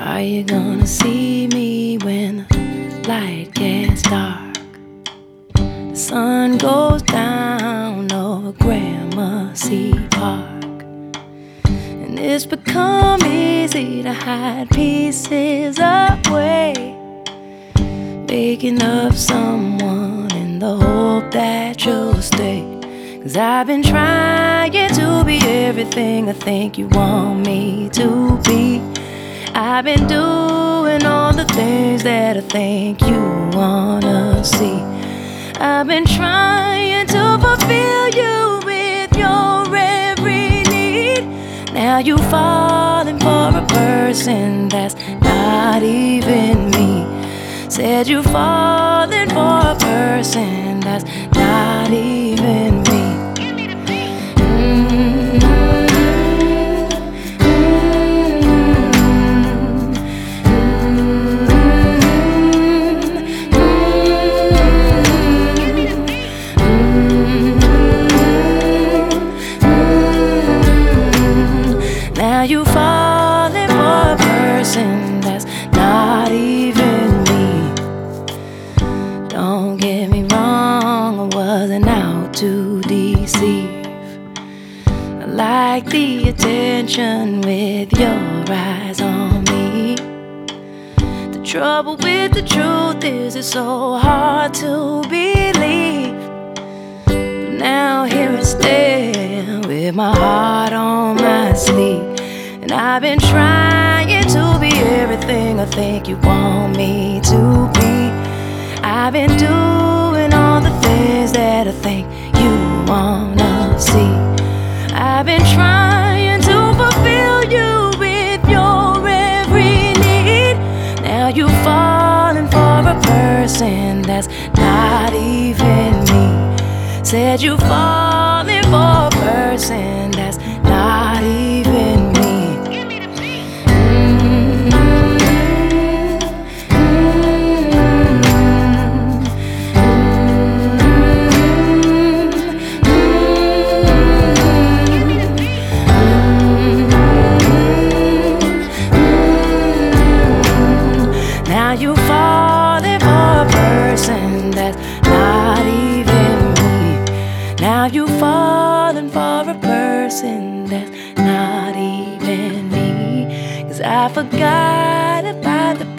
Are you gonna see me when the light gets dark? The sun goes down over Gramercy Park, and it's become easy to hide pieces away, making up someone in the hope that you'll stay. 'Cause I've been trying to be everything I think you want me to be. I've been doing all the things that I think you wanna see. I've been trying to fulfill you with your every need. Now you're falling for a person that's not even me. Said you're falling for a person that's not even me. Now you falling for a person that's not even me. Don't get me wrong, I wasn't out to deceive. I like the attention with your eyes on me. The trouble with the truth is it's so hard to believe. But now here I stand with my heart on my sleeve. And I've been trying to be everything I think you want me to be. I've been doing all the things that I think you wanna see. I've been trying to fulfill you with your every need. Now you're falling for a person that's not even me. Said you're falling for a person that's not even me. Now you're falling for a person that's not even me. Now you're falling for a person that's not even me. 'Cause I forgot about the